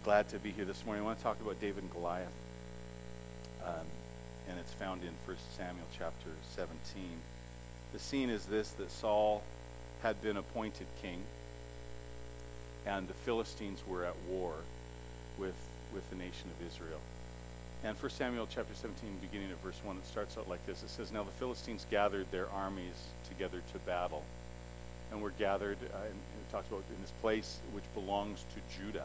glad to be here this morning. I want to talk about David and Goliath, and it's found in 1 Samuel chapter 17. The scene is this, that Saul had been appointed king, and the Philistines were at war with the nation of Israel. And 1 Samuel chapter 17, beginning at verse 1, it starts out like this. It says, "Now the Philistines gathered their armies together to battle, and were gathered," and it talks about in this place which belongs to Judah.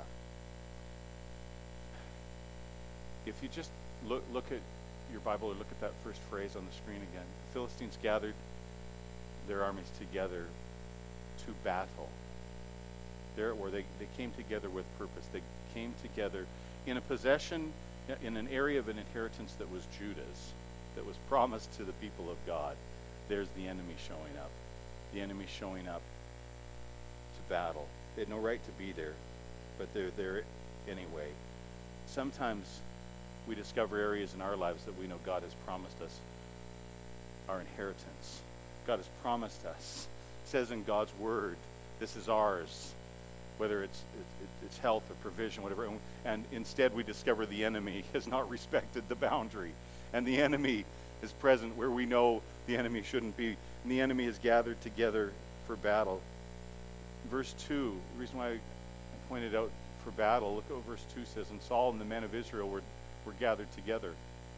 If you just look at your Bible, or look at that first phrase on the screen again. The Philistines gathered their armies together to battle. They came together with purpose. They came together in a possession, in an area of an inheritance that was Judah's, that was promised to the people of God. There's the enemy showing up. The enemy showing up to battle. They had no right to be there, but they're there anyway. Sometimes we discover areas in our lives that we know God has promised us our inheritance. God has promised us. It says in God's word, this is ours, whether it's health or provision, whatever. And instead we discover the enemy has not respected the boundary. And the enemy is present where we know the enemy shouldn't be. And the enemy is gathered together for battle. Verse 2, the reason why I pointed out for battle, look at what verse 2 says, "And Saul and the men of Israel were gathered together."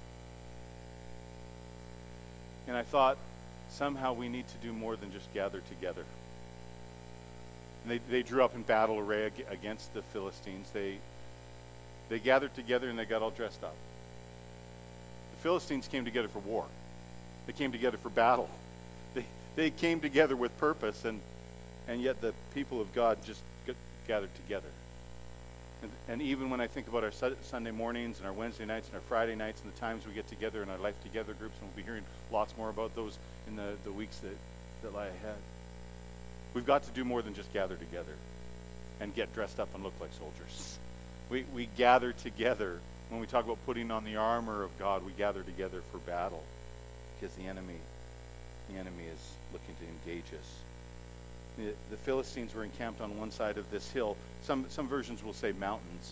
And I thought, somehow we need to do more than just gather together. And they drew up in battle array against the Philistines. They gathered together and they got all dressed up. The Philistines came together for war. They came together for battle. They came together with purpose, and yet the people of God just gathered together. And even when I think about our Sunday mornings and our Wednesday nights and our Friday nights and the times we get together in our Life Together groups, and we'll be hearing lots more about those in the weeks that lie ahead. We've got to do more than just gather together and get dressed up and look like soldiers. We gather together. When we talk about putting on the armor of God, we gather together for battle, because the enemy is looking to engage us. The Philistines were encamped on one side of this hill. Some versions will say mountains,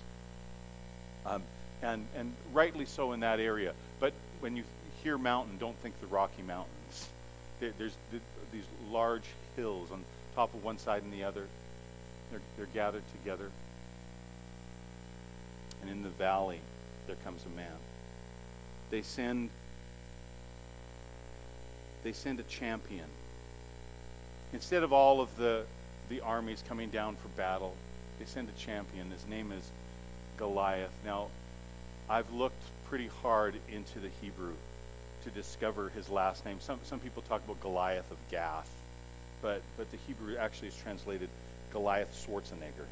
and rightly so in that area. But when you hear mountain, don't think the Rocky Mountains. There's these large hills on top of one side and the other. They're gathered together. And in the valley, there comes a man. They send a champion. Instead of all of the armies coming down for battle, they send a champion. His name is Goliath. Now, I've looked pretty hard into the Hebrew to discover his last name. Some people talk about Goliath of Gath, but the Hebrew actually is translated Goliath Schwarzenegger.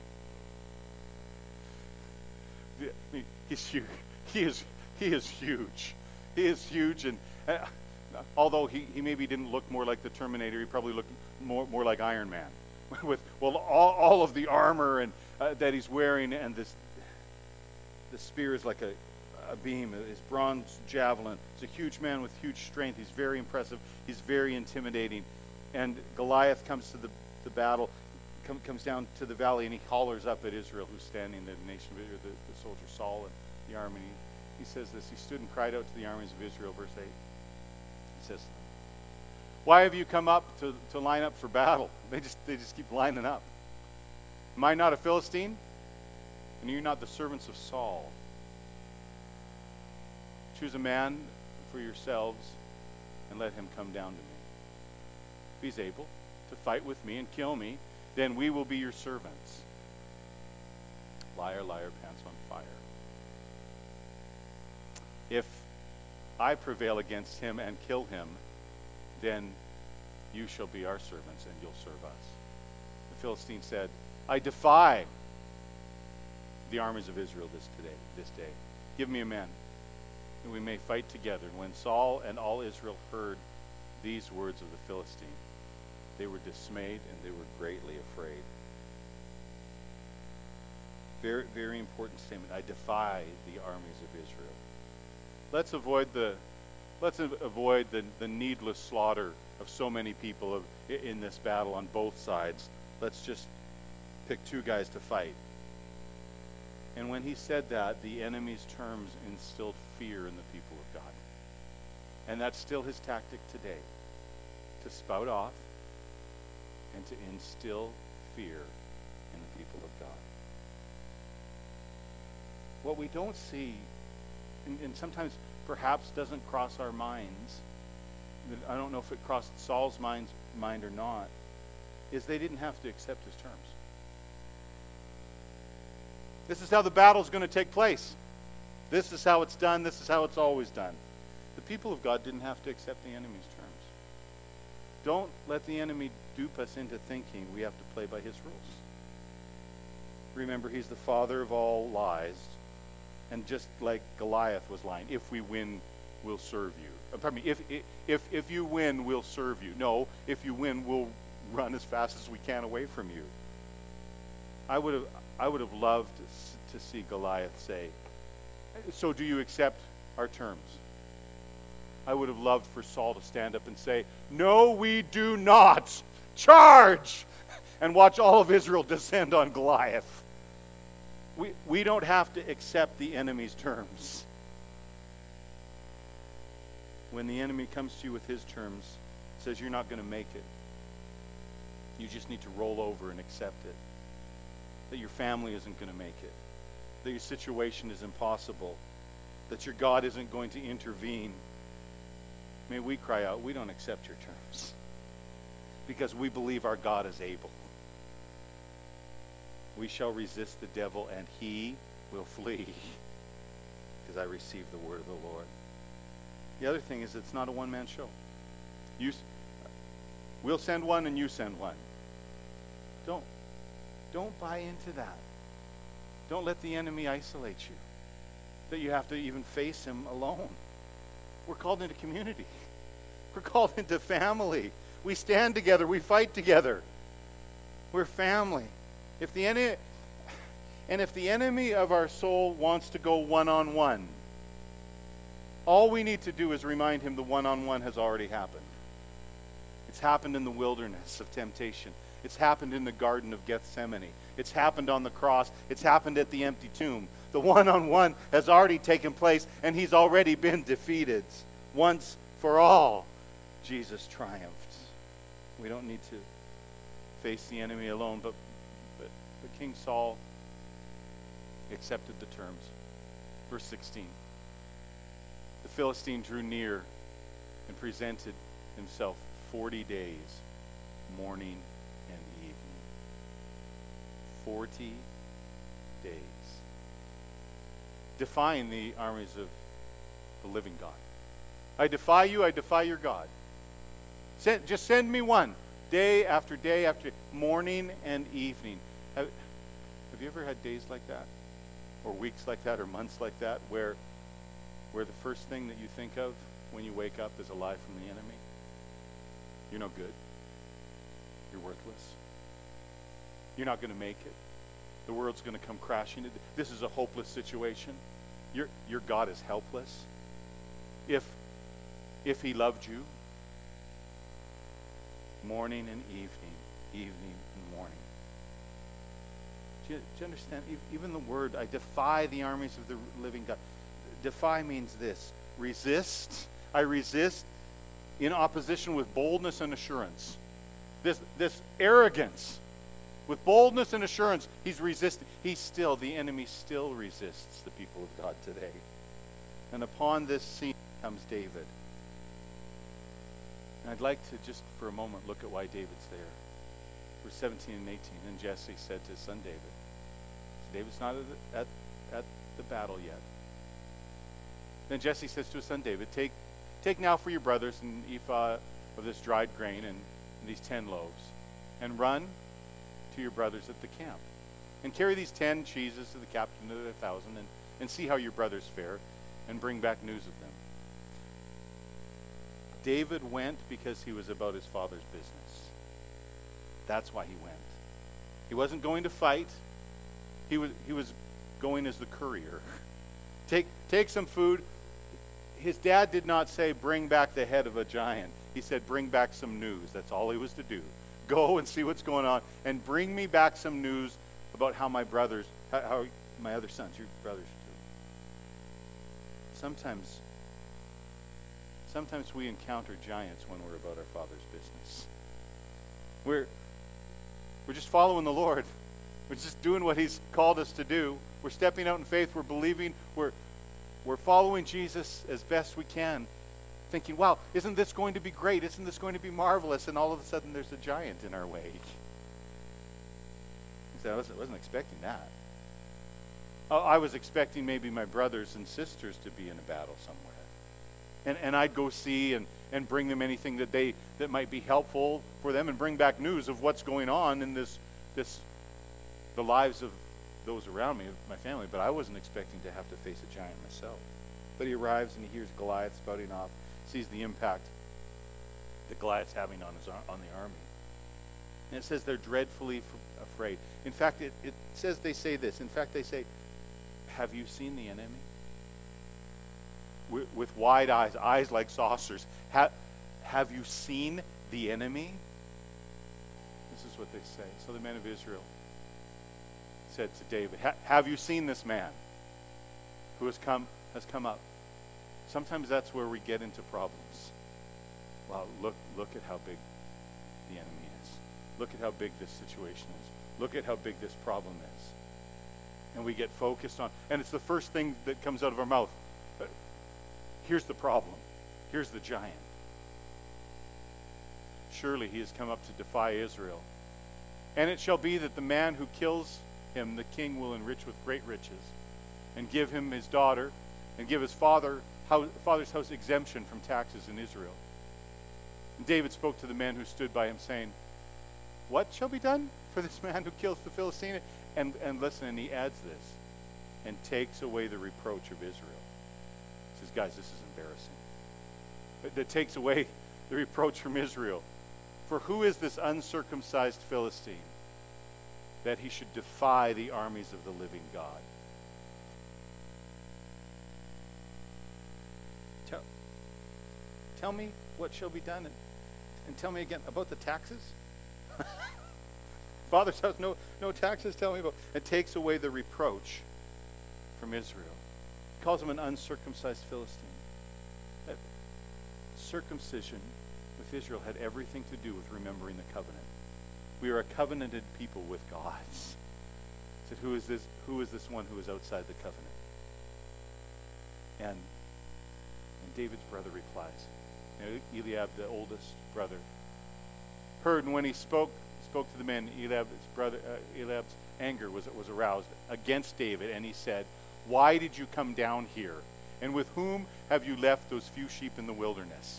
He's huge. He is huge. He is huge, and although he maybe didn't look more like the Terminator, he probably looked more like Iron Man, with all of the armor and that he's wearing, and the spear is like a beam, his bronze javelin. He's a huge man with huge strength. He's very impressive. He's very intimidating. And Goliath comes to the battle, comes down to the valley, and he hollers up at Israel, who's standing there, the nation of Israel, the soldier Saul and the army. He says this: "He stood and cried out to the armies of Israel," verse 8. He says, "Why have you come up to line up for battle?" They just keep lining up. "Am I not a Philistine? And are you not the servants of Saul? Choose a man for yourselves and let him come down to me. If he's able to fight with me and kill me, then we will be your servants." Liar, liar, pants on fire. "If I prevail against him and kill him, then you shall be our servants and you'll serve us." The Philistine said, "I defy the armies of Israel this day. Give me a man, and we may fight together." And when Saul and all Israel heard these words of the Philistine, they were dismayed and they were greatly afraid. Very, very important statement. I defy the armies of Israel. Let's avoid the needless slaughter of so many people in this battle on both sides. Let's just pick two guys to fight. And when he said that, the enemy's terms instilled fear in the people of God. And that's still his tactic today, to spout off and to instill fear in the people of God. What we don't see, and sometimes perhaps doesn't cross our minds, I don't know if it crossed Saul's mind or not, is they didn't have to accept his terms. This is how the battle's going to take place. This is how it's done. This is how it's always done. The people of God didn't have to accept the enemy's terms. Don't let the enemy dupe us into thinking we have to play by his rules. Remember, he's the father of all lies. And just like Goliath was lying, if we win, we'll serve you. Pardon me, if you win, we'll serve you. No, if you win, we'll run as fast as we can away from you. I would have loved to see Goliath say, so do you accept our terms? I would have loved for Saul to stand up and say, no, we do not. Charge! And watch all of Israel descend on Goliath. We don't have to accept the enemy's terms. When the enemy comes to you with his terms, says you're not going to make it, you just need to roll over and accept it. That your family isn't going to make it. That your situation is impossible. That your God isn't going to intervene. May we cry out, we don't accept your terms. Because we believe our God is able. We shall resist the devil and he will flee. Because I received the word of the Lord. The other thing is it's not a one-man show. We'll send one and you send one. Don't buy into that. Don't let the enemy isolate you. That you have to even face him alone. We're called into community. We're called into family. We stand together. We fight together. We're family. If the enemy of our soul wants to go one-on-one, all we need to do is remind him the one-on-one has already happened. It's happened in the wilderness of temptation. It's happened in the Garden of Gethsemane. It's happened on the cross. It's happened at the empty tomb. The one-on-one has already taken place, and he's already been defeated. Once for all, Jesus triumphed. We don't need to face the enemy alone, but King Saul accepted the terms. Verse 16. The Philistine drew near and presented himself 40 days, morning and evening. 40 days. Defying the armies of the living God. I defy you, I defy your God. Just send me one. Day after day after day, morning and evening. Have you ever had days like that? Or weeks like that, or months like that, where the first thing that you think of when you wake up is a lie from the enemy? You're no good. You're worthless. You're not going to make it. The world's going to come crashing. This is a hopeless situation. Your God is helpless. If he loved you, morning and evening, evening and morning. Do you understand? Even the word, I defy the armies of the living God. Defy means this. Resist. I resist in opposition with boldness and assurance. This arrogance. With boldness and assurance, he's resisting. The enemy still resists the people of God today. And upon this scene comes David. And I'd like to just for a moment look at why David's there. Verse 17 and 18. And Jesse said to his son David, David's not at the battle yet. Then Jesse says to his son David, take now for your brothers an ephah of this dried grain and these 10 loaves, and run to your brothers at the camp. And carry these 10 cheeses to the captain of the 1,000, and see how your brothers fare, and bring back news of them. David went because he was about his father's business. That's why he went. He wasn't going to fight. He was going as the courier. Take some food. His dad did not say, bring back the head of a giant. He said, bring back some news. That's all he was to do. Go and see what's going on, and bring me back some news about how my brothers, how my other sons, your brothers too. Sometimes we encounter giants when we're about our Father's business. We're just following the Lord. We're just doing what He's called us to do. We're stepping out in faith. We're believing. We're following Jesus as best we can, thinking, wow, isn't this going to be great? Isn't this going to be marvelous? And all of a sudden there's a giant in our way. I wasn't expecting that. I was expecting maybe my brothers and sisters to be in a battle somewhere. And I'd go see and bring them anything that might be helpful for them and bring back news of what's going on in the lives of those around me, of my family. But I wasn't expecting to have to face a giant myself. But he arrives and he hears Goliath spouting off, sees the impact that Goliath's having on the army. And it says they're dreadfully afraid. In fact, it says they say this. In fact, they say, have you seen the enemy? With wide eyes like saucers. Have you seen the enemy? This is what they say. So the men of Israel said to David, have you seen this man who has come up? Sometimes that's where we get into problems. Wow, look at how big the enemy is. Look at how big this situation is. Look at how big this problem is. And we get focused on, and it's the first thing that comes out of our mouth. Here's the problem. Here's the giant. Surely he has come up to defy Israel. And it shall be that the man who kills him, the king will enrich with great riches, and give him his daughter, and give his father's house exemption from taxes in Israel. And David spoke to the men who stood by him, saying, what shall be done for this man who kills the Philistine? And listen, and he adds this, and takes away the reproach of Israel. He says, guys, this is embarrassing. That takes away the reproach from Israel. For who is this uncircumcised Philistine that he should defy the armies of the living God? Tell me what shall be done, and tell me again about the taxes. Father's house, no taxes, tell me about. It takes away the reproach from Israel. He calls him an uncircumcised Philistine. That circumcision with Israel had everything to do with remembering the covenant. We are a covenanted people with God. He said, who is this one who is outside the covenant? And David's brother replies. Eliab, the oldest brother, heard, and when he spoke to the men, Eliab's anger was aroused against David, and he said, why did you come down here? And with whom have you left those few sheep in the wilderness?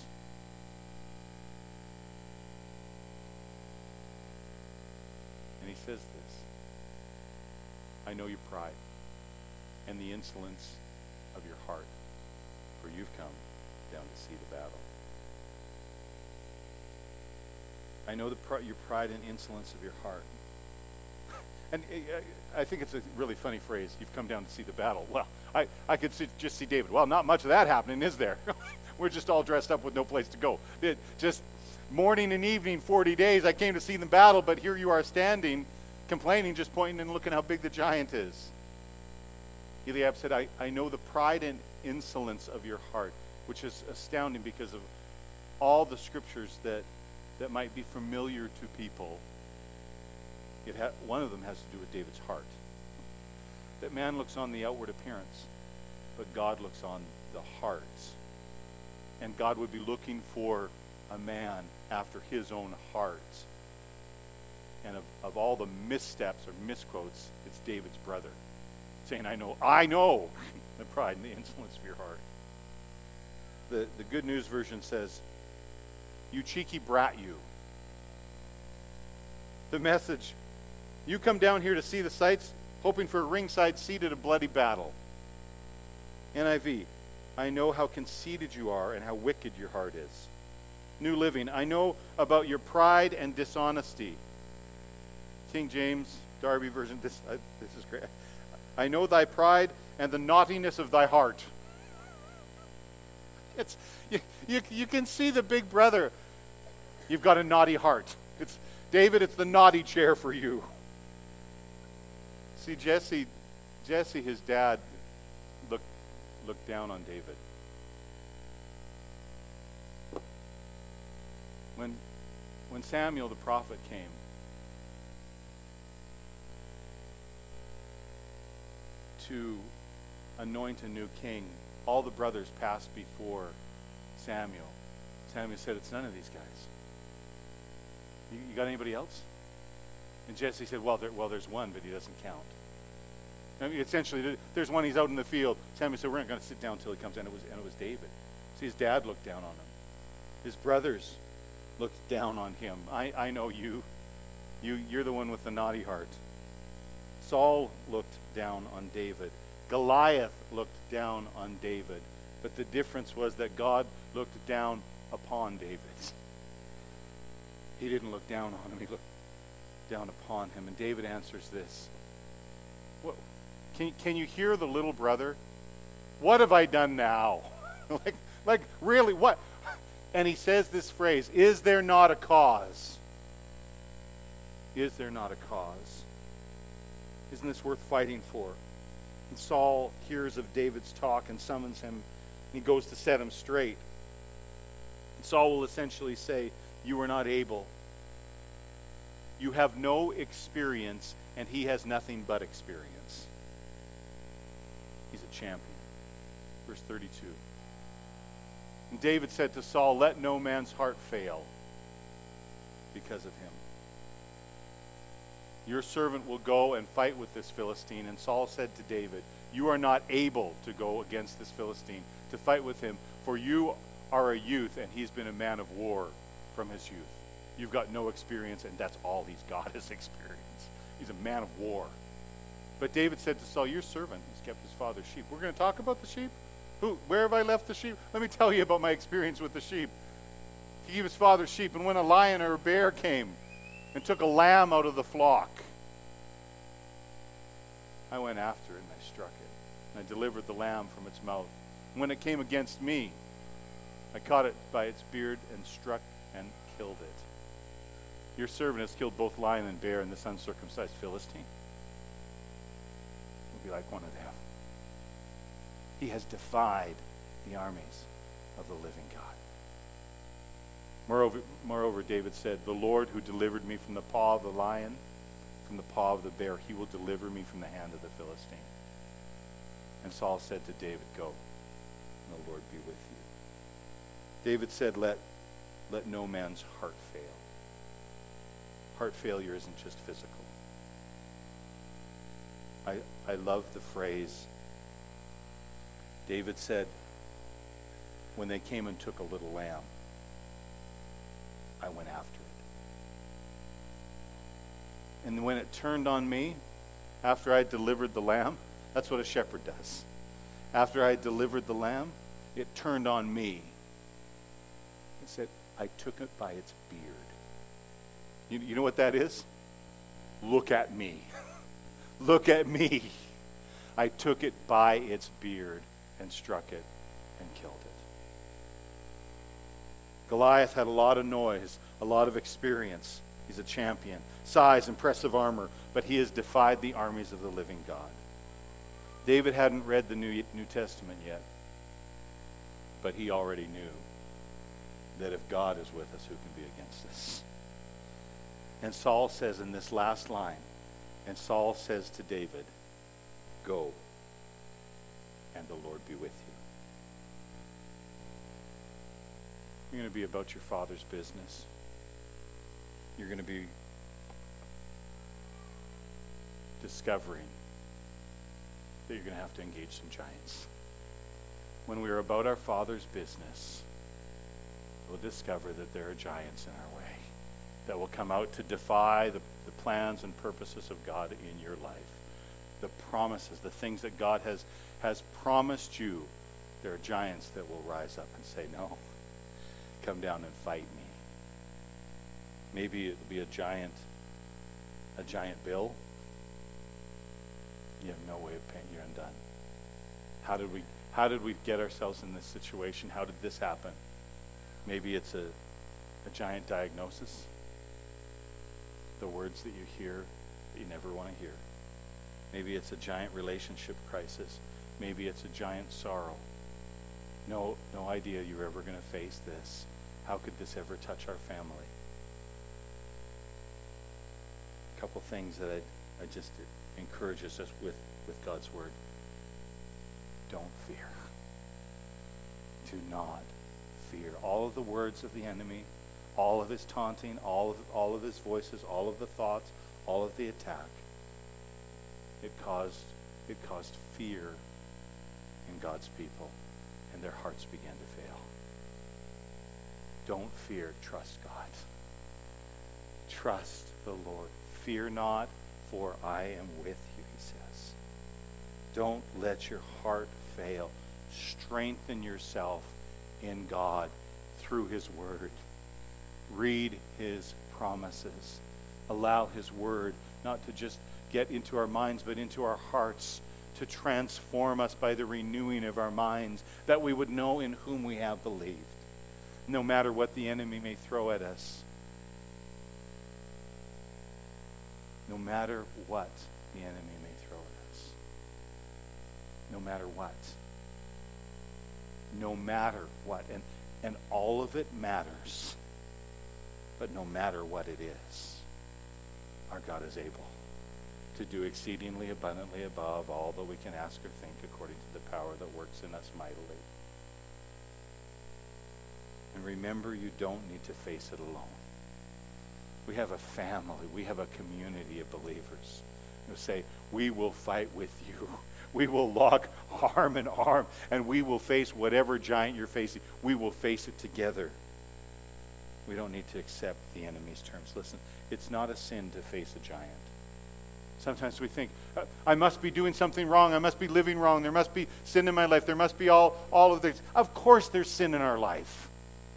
And he says this, I know your pride and the insolence of your heart, for you've come down to see the battle. I know your pride and insolence of your heart. And I think it's a really funny phrase, you've come down to see the battle. Well, I could just see David. Well, not much of that happening, is there? We're just all dressed up with no place to go. Just morning and evening, 40 days, I came to see the battle, but here you are standing, complaining, just pointing and looking how big the giant is. Eliab said, I know the pride and insolence of your heart, which is astounding because of all the scriptures that might be familiar to people. One of them has to do with David's heart. That man looks on the outward appearance, but God looks on the heart. And God would be looking for a man after his own heart. And of all the missteps or misquotes, it's David's brother saying, I know the pride and the insolence of your heart. The Good News version says, you cheeky brat, you. The Message, you come down here to see the sights, hoping for a ringside seat at a bloody battle. NIV, I know how conceited you are and how wicked your heart is. New Living, I know about your pride and dishonesty. King James, Darby version, this is great. I know thy pride and the naughtiness of thy heart. You can see the big brother. You've got a naughty heart. David, it's the naughty chair for you. See, Jesse Jesse, his dad, looked down on David. When Samuel the prophet came, to anoint a new king, all the brothers passed before Samuel. Samuel said, "It's none of these guys. You got anybody else?" And Jesse said, well, there's one, but he doesn't count. I mean, essentially, there's one, he's out in the field. Samuel said, "We're not going to sit down until he comes in." And it was David. See, his dad looked down on him. His brothers looked down on him. I know you. You're the one with the naughty heart. Saul looked down on David. Goliath looked down on David. But the difference was that God looked down upon David. He didn't look down on him. He looked down upon him. And David answers this. What, can you hear the little brother? What have I done now? like really, what? And he says this phrase, "Is there not a cause? Is there not a cause? Isn't this worth fighting for?" And Saul hears of David's talk and summons him. And he goes to set him straight. And Saul will essentially say, "You are not able. You have no experience, and he has nothing but experience." He's a champion. Verse 32. And David said to Saul, "Let no man's heart fail because of him. Your servant will go and fight with this Philistine." And Saul said to David, "You are not able to go against this Philistine, to fight with him, for you are a youth, and he's been a man of war from his youth. You've got no experience, and that's all he's got is experience. He's a man of war." But David said to Saul, "Your servant has kept his father's sheep." We're going to talk about the sheep? Where have I left the sheep? Let me tell you about my experience with the sheep. He gave his father's sheep, and when a lion or a bear came and took a lamb out of the flock, I went after it and I struck it, and I delivered the lamb from its mouth. And when it came against me, I caught it by its beard and struck and killed it. Your servant has killed both lion and bear, and this uncircumcised Philistine will be like one of them. He has defied the armies of the living God. Moreover, David said, "The Lord who delivered me from the paw of the lion, from the paw of the bear, he will deliver me from the hand of the Philistine." And Saul said to David, "Go, and the Lord be with you." David said, let no man's heart fail. Heart failure isn't just physical. I love the phrase. David said, when they came and took a little lamb, I went after it. And when it turned on me, after I delivered the lamb, that's what a shepherd does. After I delivered the lamb, it turned on me. It said, I took it by its beard. You know what that is? Look at me. Look at me. I took it by its beard and struck it and killed it. Goliath had a lot of noise, a lot of experience. He's a champion. Size, impressive armor, but he has defied the armies of the living God. David hadn't read the New Testament yet, but he already knew that if God is with us, who can be against us? And Saul says in this last line, and Saul says to David, "Go, and the Lord be with you." You're going to be about your Father's business. You're going to be discovering that you're going to have to engage some giants. When we are about our Father's business, we'll discover that there are giants in our way that will come out to defy the plans and purposes of God in your life. The promises, the things that God has promised you, there are giants that will rise up and say, "No, come down and fight me." Maybe it'll be a giant bill. You have no way of paying. You're undone. How did we get ourselves in this situation? How did this happen? Maybe it's a giant diagnosis. The words that you hear that you never want to hear. Maybe it's a giant relationship crisis. Maybe it's a giant sorrow. No idea you're ever going to face this. How could this ever touch our family? A couple things that I just encourage us with God's word. Don't fear. Do not fear. All of the words of the enemy, all of his taunting, all of his voices, all of the thoughts, all of the attack, it caused fear in God's people, and their hearts began to fail. Don't fear. Trust God. Trust the Lord. Fear not, for I am with you, he says. Don't let your heart fail. Strengthen yourself in God through his word. Read his promises. Allow his word not to just get into our minds, but into our hearts, to transform us by the renewing of our minds, that we would know in whom we have believed, no matter what the enemy may throw at us. No matter what the enemy may throw at us. No matter what. No matter what. And all of it matters. But no matter what it is, our God is able to do exceedingly abundantly above all that we can ask or think, according to the power that works in us mightily. And remember, you don't need to face it alone. We have a family. We have a community of believers who say, we will fight with you. We will lock arm in arm, and we will face whatever giant you're facing. We will face it together. We don't need to accept the enemy's terms. Listen, it's not a sin to face a giant. Sometimes we think, I must be doing something wrong. I must be living wrong. There must be sin in my life. There must be all of this. Of course there's sin in our life.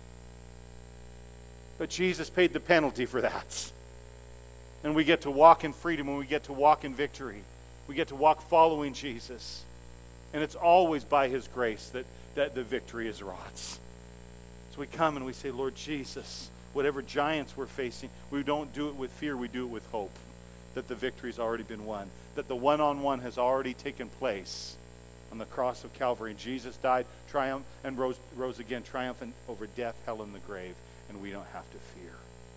But Jesus paid the penalty for that. And we get to walk in freedom, and we get to walk in victory. We get to walk following Jesus. And it's always by his grace that the victory is wrought. So we come and we say, Lord Jesus, whatever giants we're facing, we don't do it with fear, we do it with hope. That the victory's already been won. That the one-on-one has already taken place on the cross of Calvary. Jesus died, triumphed, and rose again, triumphant over death, hell, and the grave. And we don't have to fear.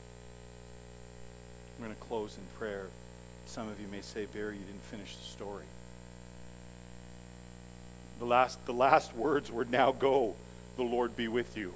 We're going to close in prayer. Some of you may say, Barry, you didn't finish the story. The last words were, now go, the Lord be with you.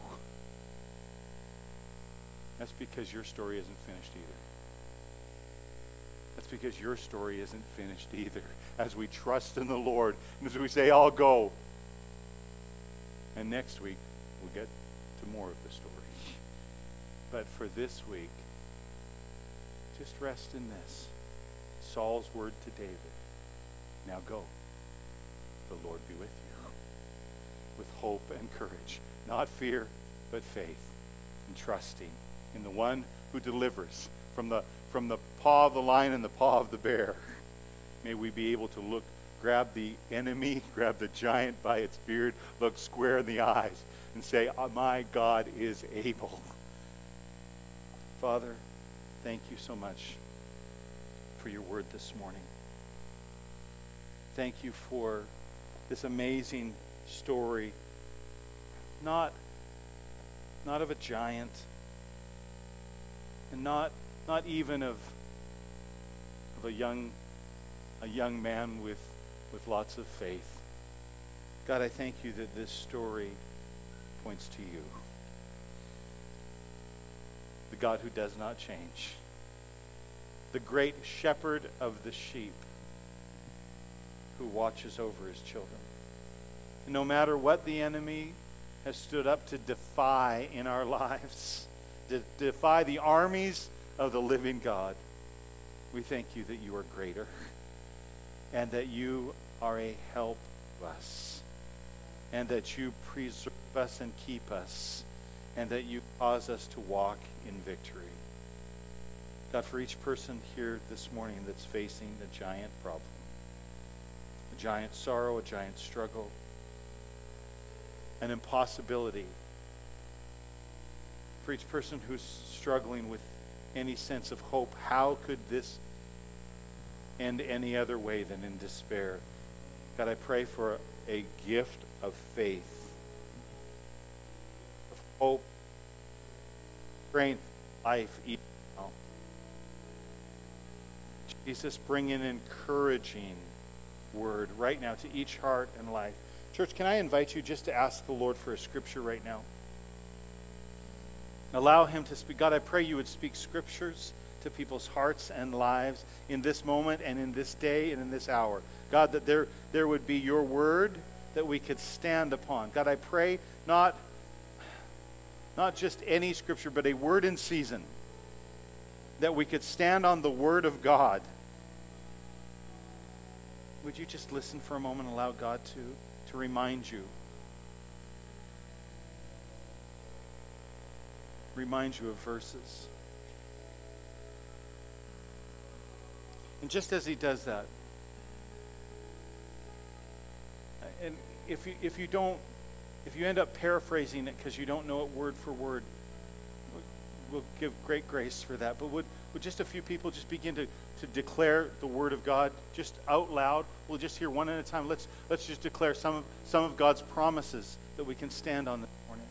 That's because your story isn't finished either. That's because your story isn't finished either. As we trust in the Lord, and as we say, I'll go. And next week, we'll get to more of the story. But for this week, just rest in this. Saul's word to David. Now go. The Lord be with you. With hope and courage. Not fear, but faith. And trusting in the one who delivers from the paw of the lion and the paw of the bear. May we be able to grab the enemy, grab the giant by its beard, look square in the eyes, and say, my God is able. Father, thank you so much for your word this morning. Thank you for this amazing story, not of a giant, and not even of a young man with lots of faith. God, I thank you that this story points to you. The God who does not change. The great shepherd of the sheep who watches over his children. And no matter what the enemy has stood up to defy in our lives, to defy the armies of the living God, we thank you that you are greater and that you are a help us and that you preserve us and keep us and that you cause us to walk in victory. God, for each person here this morning that's facing a giant problem, a giant sorrow, a giant struggle, an impossibility, for each person who's struggling with any sense of hope, how could this end any other way than in despair. God, I pray for a gift of faith, of hope, strength, life, even now. Jesus, bring an encouraging word right now to each heart and life. Church, can I invite you just to ask the Lord for a scripture right now? Allow him to speak. God, I pray you would speak scriptures to people's hearts and lives in this moment and in this day and in this hour. God, that there would be your word that we could stand upon. God, I pray not just any scripture, but a word in season, that we could stand on the word of God. Would you just listen for a moment and allow God to remind you? Remind you of verses. And just as he does that, and if you end up paraphrasing it because you don't know it word for word, we'll give great grace for that. But would just a few people just begin to declare the word of God just out loud? We'll just hear one at a time. Let's just declare some of God's promises that we can stand on this morning.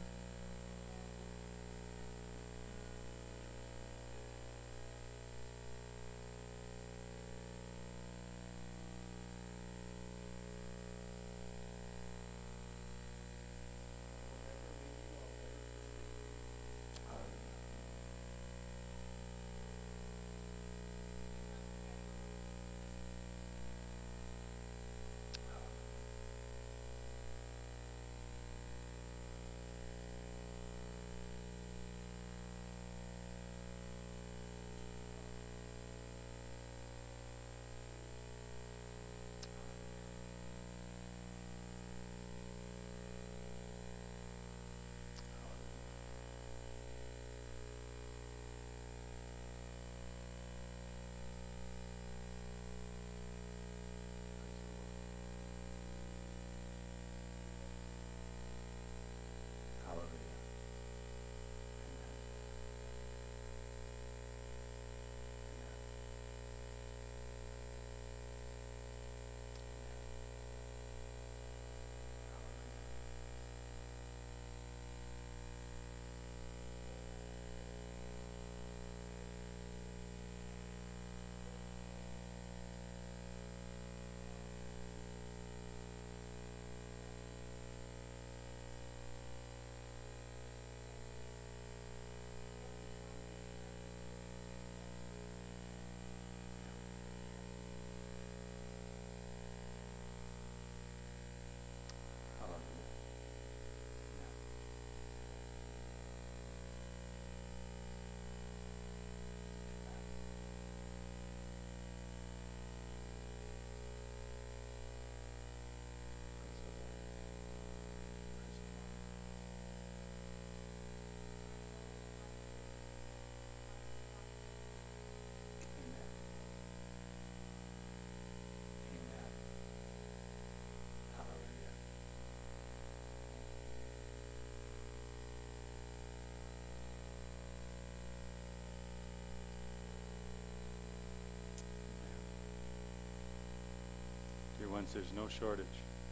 Ones, there's no shortage.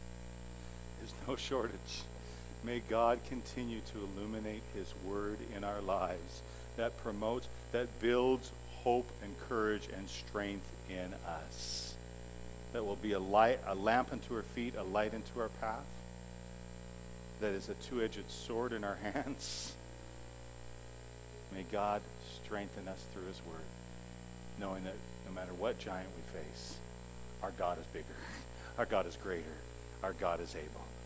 There's no shortage. May God continue to illuminate his word in our lives that promotes, that builds hope and courage and strength in us. That will be a light, a lamp unto our feet, a light into our path. That is a two-edged sword in our hands. May God strengthen us through his word, knowing that no matter what giant we face, our God is bigger. Our God is greater. Our God is able.